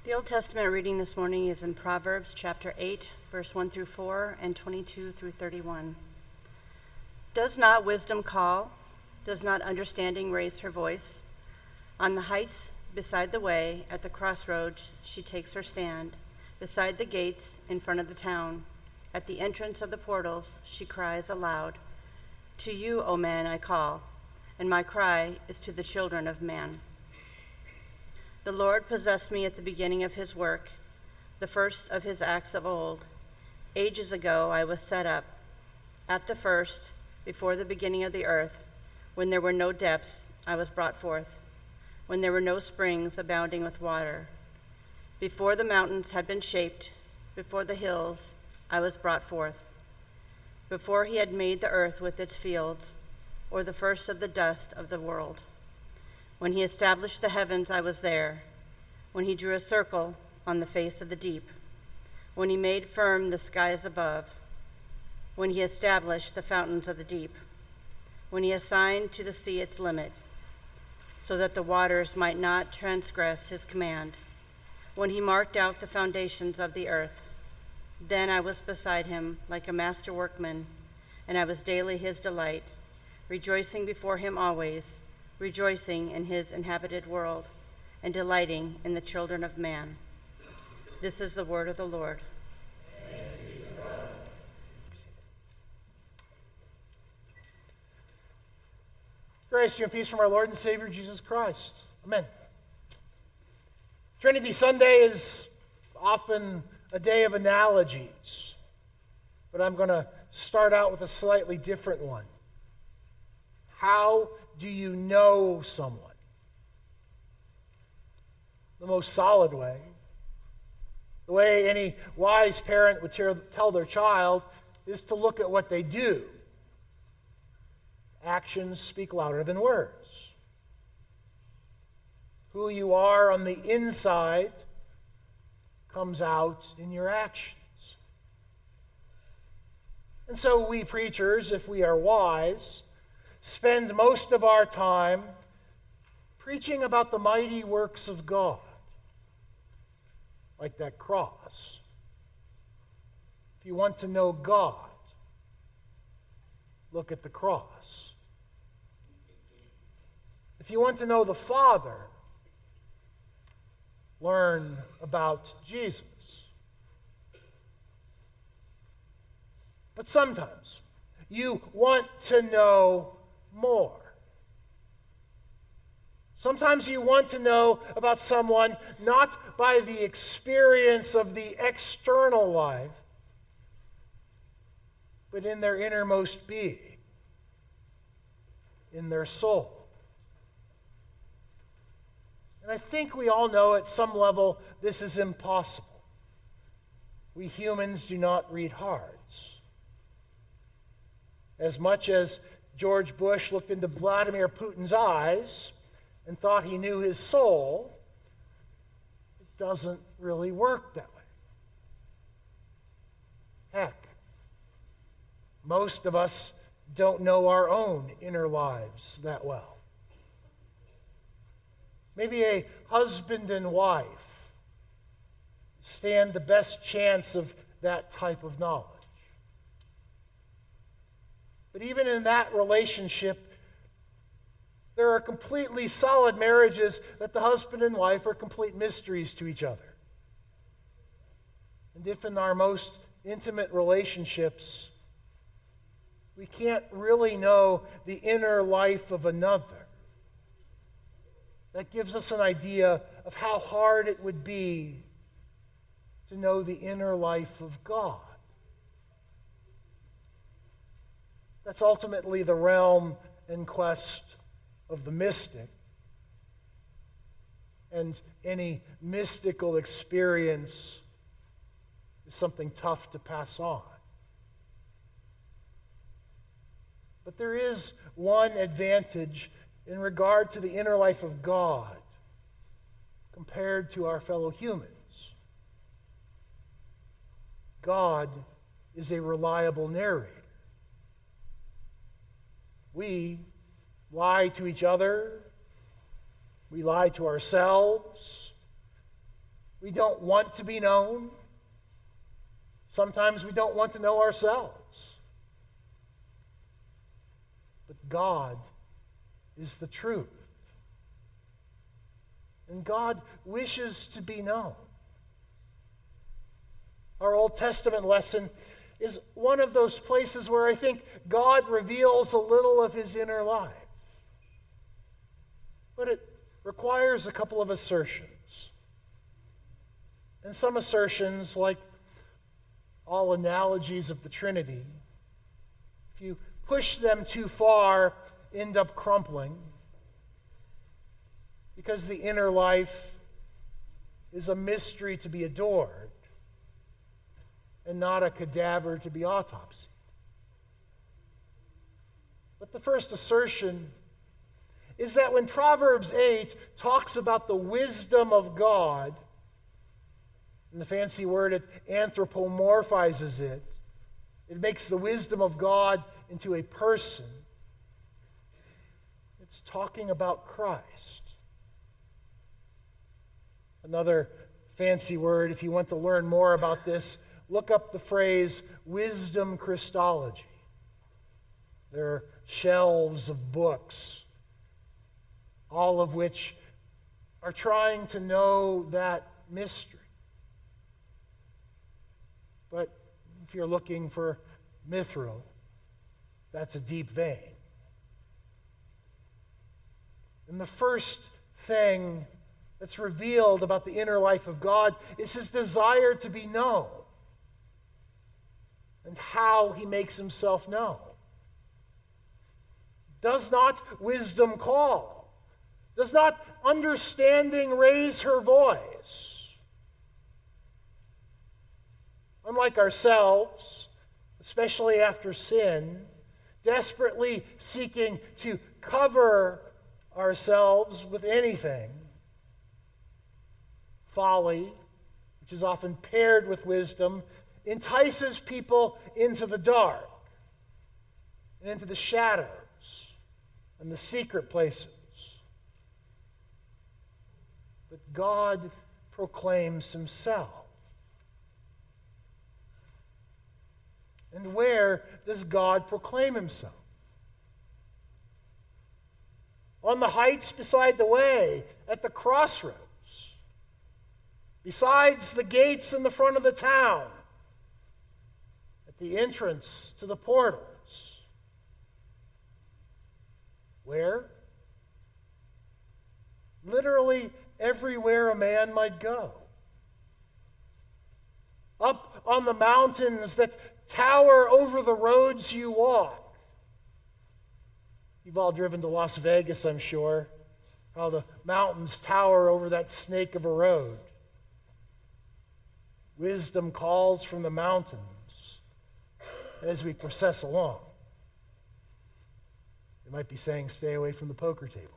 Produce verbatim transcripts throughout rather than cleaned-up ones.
The Old Testament reading this morning is in Proverbs chapter eight, verse one through four, and twenty-two through thirty-one. Does not wisdom call? Does not understanding raise her voice? On the heights beside the way, at the crossroads, she takes her stand. Beside the gates, in front of the town, at the entrance of the portals, she cries aloud. To you, O man, I call, and my cry is to the children of man. The Lord possessed me at the beginning of his work, the first of his acts of old. Ages ago I was set up, at the first, before the beginning of the earth, when there were no depths, I was brought forth, when there were no springs abounding with water. Before the mountains had been shaped, before the hills, I was brought forth. Before he had made the earth with its fields, or the first of the dust of the world. When he established the heavens, I was there. When he drew a circle on the face of the deep. When he made firm the skies above. When he established the fountains of the deep. When he assigned to the sea its limit, so that the waters might not transgress his command. When he marked out the foundations of the earth. Then I was beside him like a master workman, and I was daily his delight, rejoicing before him always, rejoicing in his inhabited world, and delighting in the children of man. This is the word of the Lord. Thanks be to God. Grace to you and peace from our Lord and Savior, Jesus Christ. Amen. Trinity Sunday is often a day of analogies, but I'm going to start out with a slightly different one. How do you know someone? The most solid way, the way any wise parent would tell their child, is to look at what they do. Actions speak louder than words. Who you are on the inside comes out in your actions. And so we preachers, if we are wise, spend most of our time preaching about the mighty works of God, like that cross. If you want to know God, look at the cross. If you want to know the Father, learn about Jesus. But sometimes you want to know more. Sometimes you want to know about someone not by the experience of the external life, but in their innermost being, in their soul. And I think we all know at some level this is impossible. We humans do not read hearts. As much as George Bush looked into Vladimir Putin's eyes and thought he knew his soul, it doesn't really work that way. Heck, most of us don't know our own inner lives that well. Maybe a husband and wife stand the best chance of that type of knowledge. But even in that relationship, there are completely solid marriages that the husband and wife are complete mysteries to each other. And if in our most intimate relationships, we can't really know the inner life of another, that gives us an idea of how hard it would be to know the inner life of God. That's ultimately the realm and quest of the mystic. And any mystical experience is something tough to pass on. But there is one advantage in regard to the inner life of God compared to our fellow humans. God is a reliable narrator. We lie to each other. We lie to ourselves. we don't want to be known. Sometimes we don't want to know ourselves. But God is the truth. And God wishes to be known. Our Old Testament lesson is one of those places where I think God reveals a little of his inner life. But it requires a couple of assertions. And some assertions, like all analogies of the Trinity, if you push them too far, end up crumpling. Because the inner life is a mystery to be adored and not a cadaver to be autopsied. But the first assertion is that when Proverbs eight talks about the wisdom of God, and the fancy word, it anthropomorphizes it, it makes the wisdom of God into a person. It's talking about Christ. Another fancy word, if you want to learn more about this, look up the phrase wisdom Christology. There are shelves of books, all of which are trying to know that mystery. But if you're looking for mithril, that's a deep vein. And the first thing that's revealed about the inner life of God is his desire to be known and how he makes himself known. Does not wisdom call? Does not understanding raise her voice? Unlike ourselves, especially after sin, desperately seeking to cover ourselves with anything, folly, which is often paired with wisdom, entices people into the dark and into the shadows and the secret places. But God proclaims himself. And where does God proclaim himself? On the heights beside the way, at the crossroads, besides the gates in the front of the town, at the entrance to the portals. Where? Literally everywhere a man might go. Up on the mountains that tower over the roads you walk. You've all driven to Las Vegas, I'm sure. How the mountains tower over that snake of a road. Wisdom calls from the mountains as we process along. They might be saying, stay away from the poker table.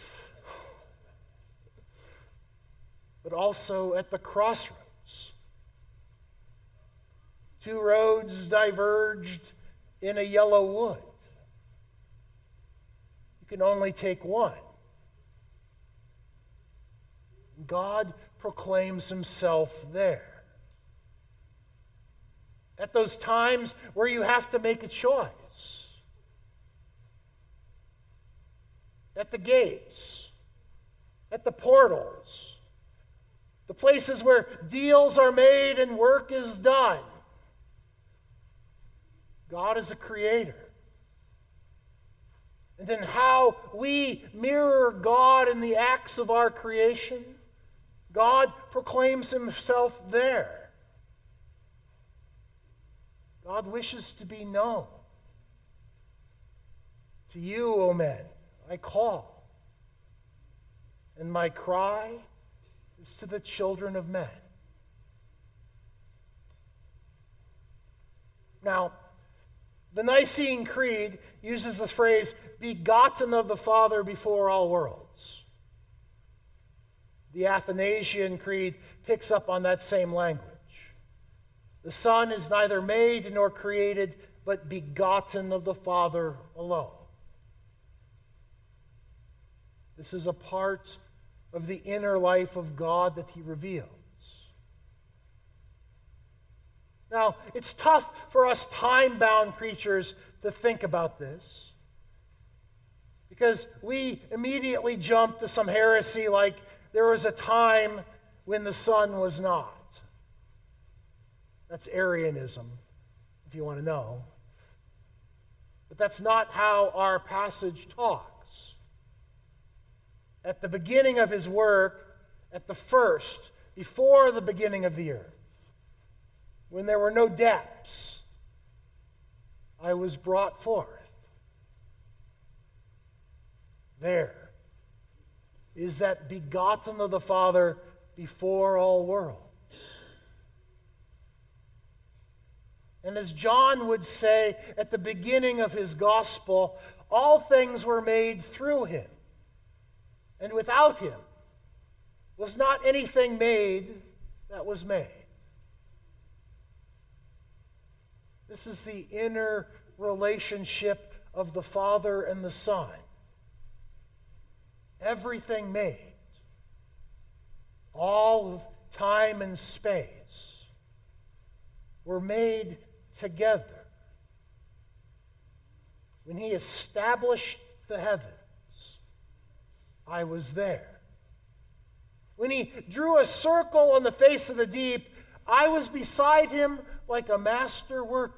But also at the crossroads. Two roads diverged in a yellow wood. You can only take one. God proclaims himself there. At those times where you have to make a choice. At the gates. At the portals. The places where deals are made and work is done. God is a creator. And in how we mirror God in the acts of our creation, God proclaims himself there. God wishes to be known. To you, O men, I call, and my cry is to the children of men. Now, the Nicene Creed uses the phrase, begotten of the Father before all worlds. The Athanasian Creed picks up on that same language. The Son is neither made nor created, but begotten of the Father alone. This is a part of the inner life of God that he reveals. Now, it's tough for us time-bound creatures to think about this because we immediately jump to some heresy like there was a time when the sun was not. That's Arianism, if you want to know. But that's not how our passage talks. At the beginning of his work, at the first, before the beginning of the earth, when there were no depths, I was brought forth. There is that begotten of the Father before all worlds. And as John would say at the beginning of his gospel, all things were made through him. And without him was not anything made that was made. This is the inner relationship of the Father and the Son. Everything made, all of time and space, were made together. When he established the heavens, I was there. When he drew a circle on the face of the deep, I was beside him like a master workman.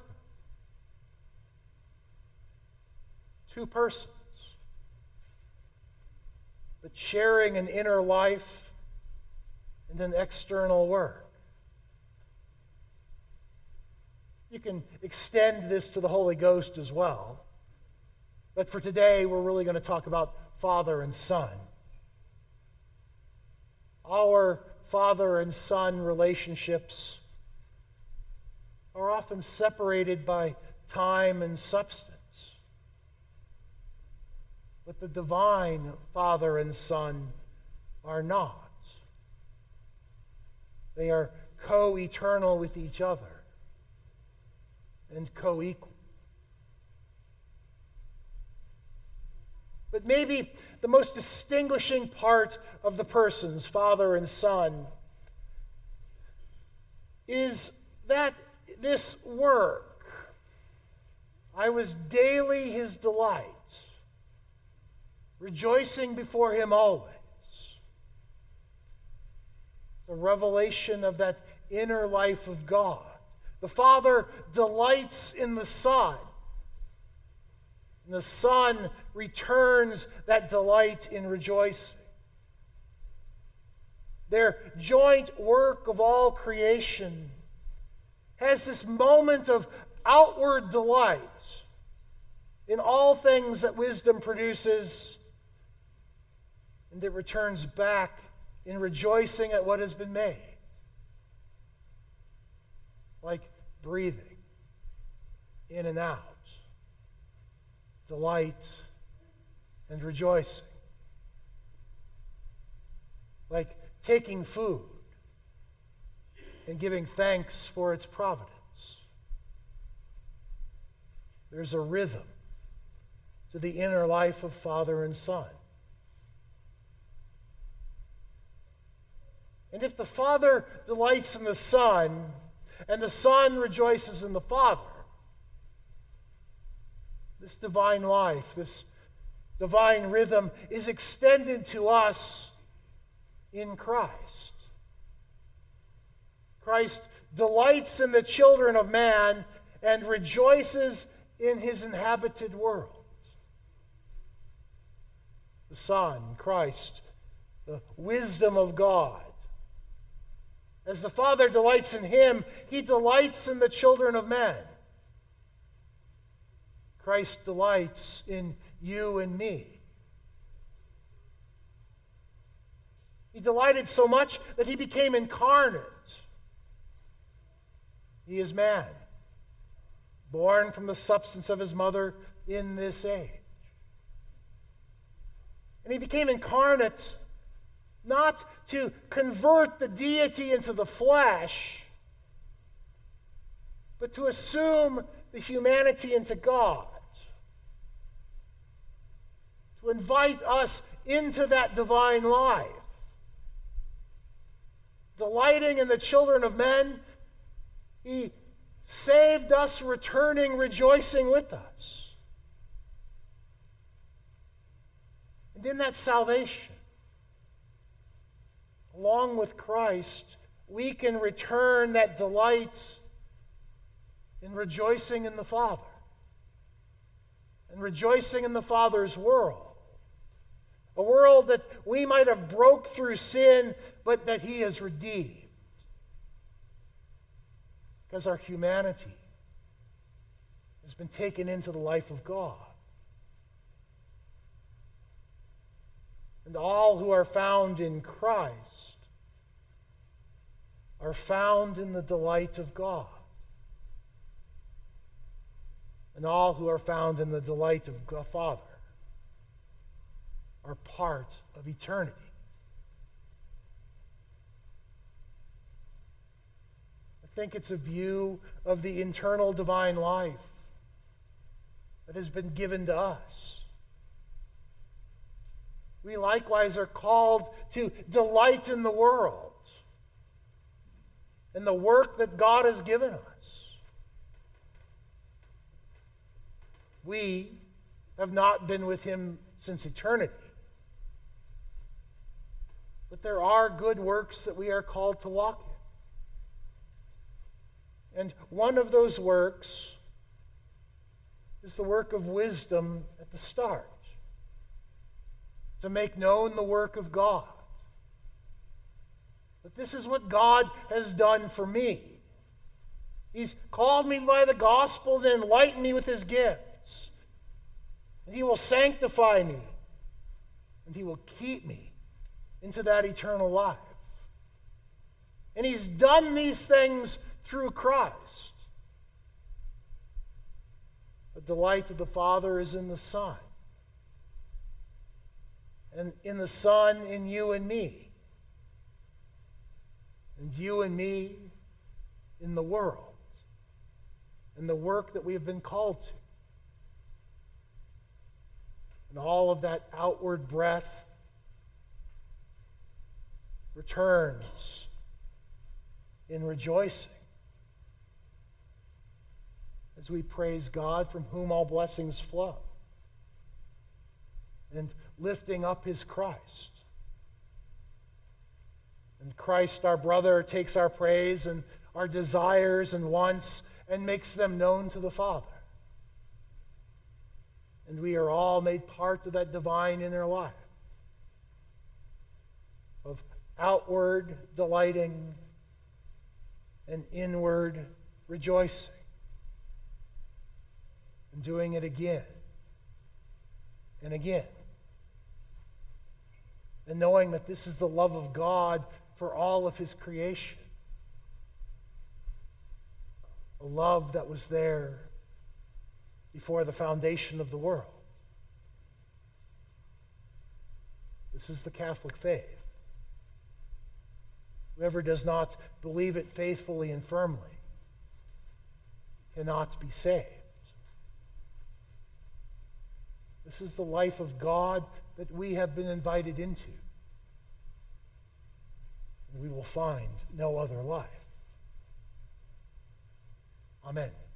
Two persons, but sharing an inner life and an external work. You can extend this to the Holy Ghost as well. But for today, we're really going to talk about Father and Son. Our Father and Son relationships are often separated by time and substance. But the divine Father and Son are not. They are co-eternal with each other and co-equal. But maybe the most distinguishing part of the persons, Father and Son, is that this work, I was daily his delight, rejoicing before him always. The revelation of that inner life of God. The Father delights in the Son. And the Son returns that delight in rejoicing. Their joint work of all creation has this moment of outward delight in all things that wisdom produces, and it returns back in rejoicing at what has been made. Like breathing in and out. Delight and rejoicing. Like taking food and giving thanks for its providence. There's a rhythm to the inner life of Father and Son. And if the Father delights in the Son, and the Son rejoices in the Father, this divine life, this divine rhythm is extended to us in Christ. Christ delights in the children of man and rejoices in his inhabited world. The Son, Christ, the wisdom of God. As the Father delights in him, he delights in the children of men. Christ delights in you and me. He delighted so much that he became incarnate. He is man, born from the substance of his mother in this age. And he became incarnate not to convert the deity into the flesh, but to assume the humanity into God. To invite us into that divine life. Delighting in the children of men, he saved us, returning, rejoicing with us. And in that salvation, along with Christ, we can return that delight in rejoicing in the Father and rejoicing in the Father's world. A world that we might have broke through sin, but that He has redeemed. Because our humanity has been taken into the life of God. And all who are found in Christ are found in the delight of God. And all who are found in the delight of the Father are part of eternity. I think it's a view of the internal divine life that has been given to us. We likewise are called to delight in the world and the work that God has given us. We have not been with Him since eternity. But there are good works that we are called to walk in. And one of those works is the work of wisdom at the start, to make known the work of God. That this is what God has done for me. He's called me by the gospel to enlighten me with His gifts. And He will sanctify me. And He will keep me into that eternal life. And He's done these things through Christ. The delight of the Father is in the Son. And in the Son, in you and me. And you and me in the world. And the work that we have been called to. And all of that outward breath returns in rejoicing as we praise God, from whom all blessings flow, and lifting up His Christ. And Christ, our brother, takes our praise and our desires and wants and makes them known to the Father. And we are all made part of that divine inner life of outward delighting and inward rejoicing. And doing it again and again. And knowing that this is the love of God for all of His creation. A love that was there before the foundation of the world. This is the Catholic faith. Whoever does not believe it faithfully and firmly cannot be saved. This is the life of God that we have been invited into. And we will find no other life. Amen.